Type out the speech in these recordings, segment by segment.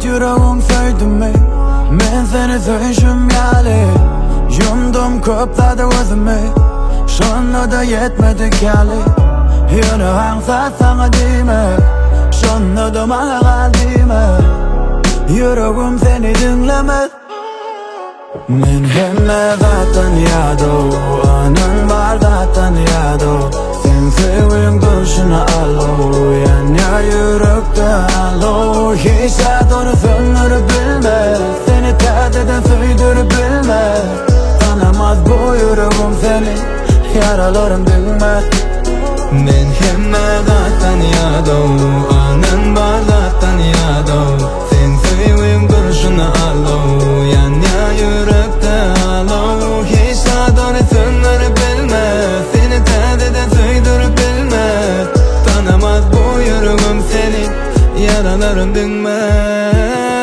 yüreğim söydü mi? Men seni söýüşüm ýaly. Yumdum köplerde özümi, şonu da yetmedik ýaly. Ýöne haňsa saňa diýme, şonu da maňa gal diýme. Yüreğim seni dinlemez. Men hemme zatdan ýado, anan bar zatdan ýado. Sen sevgiň durşuna alo, ýa yürekde alo. Hiç onu söndürüp bilmez, seni täzeden söýdürüp bilmez. Tanamaz bu yüreğim seni, yaralarım dinmez. Men hemme zatdan ýado, anan bar zatdan ýado. Sen sevgiň durşuna alo, ýa yürekde alo. Hiç onu söndürüp bilmez, seni täzeden söýdürüp bilmez. Tanamaz bu yüreğim seni, yaralarım dinmez.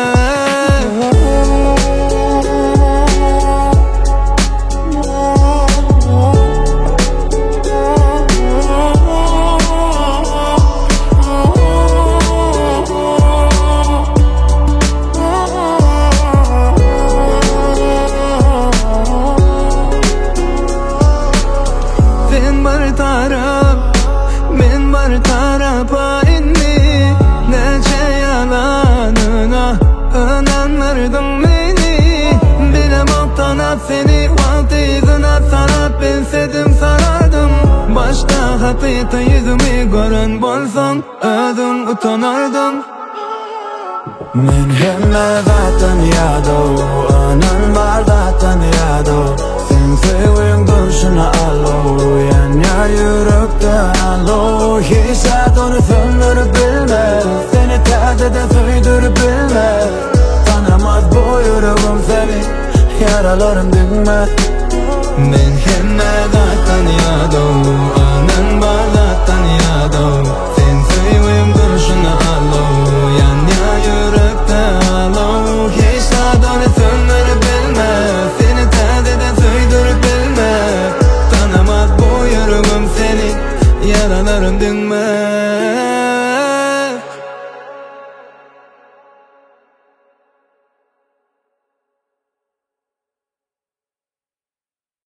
Men bar tarafa inni, neçe yalanına inanmırdım meni. Bilem oktanap seni, altı yüzüne sarap bilsedim sarardım. Başta hakıyta yüzümü gören bolsan, özüm utanardım. Men hemme zatdan ýado, anan bar zatdan ýado. Sen sevgiň durşuna alo, ýa yürekde alo. Hiç onu söndürüp bilmez, seni täzeden söýdürüp bilmez. Tanamaz bu yüreğim seni, yaralarım dinmez. Men